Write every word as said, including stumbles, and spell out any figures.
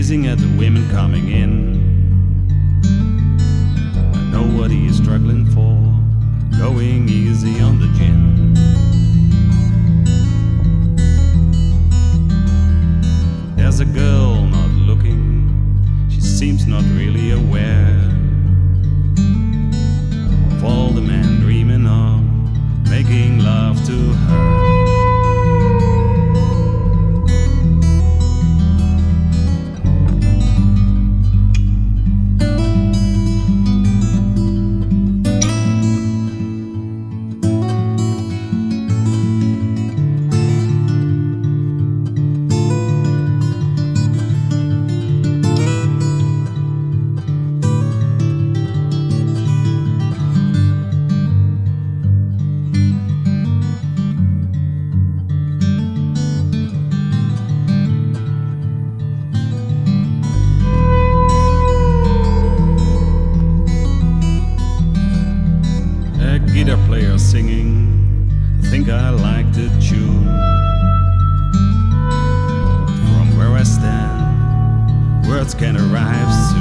gazing at the women coming in. I know what he is struggling for, going easy on the gin. There's a girl not looking, she seems not really aware of all the men dreaming of making love to her. Guitar player singing, I think I like the tune. From where I stand, words can arrive soon.